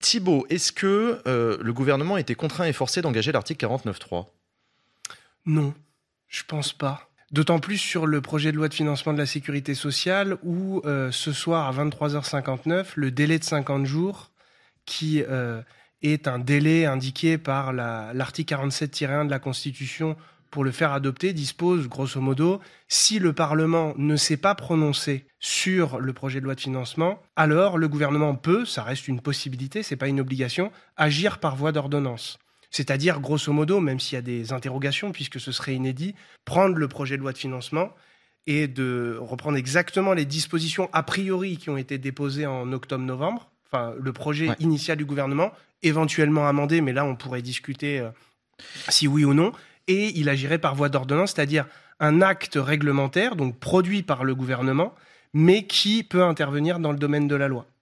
Thibaut, est-ce que le gouvernement était contraint et forcé d'engager l'article 49.3 ? Non, je pense pas. D'autant plus sur le projet de loi de financement de la sécurité sociale où ce soir à 23h59, le délai de 50 jours qui est un délai indiqué par l'article 47-1 de la Constitution pour le faire adopter, dispose grosso modo, si le Parlement ne s'est pas prononcé sur le projet de loi de financement, alors le gouvernement peut, ça reste une possibilité, c'est pas une obligation, agir par voie d'ordonnance. C'est-à-dire, grosso modo, même s'il y a des interrogations, puisque ce serait inédit, prendre le projet de loi de financement et de reprendre exactement les dispositions a priori qui ont été déposées en octobre-novembre, enfin le projet initial du gouvernement, éventuellement amendé, mais là on pourrait discuter si oui ou non, et il agirait par voie d'ordonnance, c'est-à-dire un acte réglementaire, donc produit par le gouvernement, mais qui peut intervenir dans le domaine de la loi.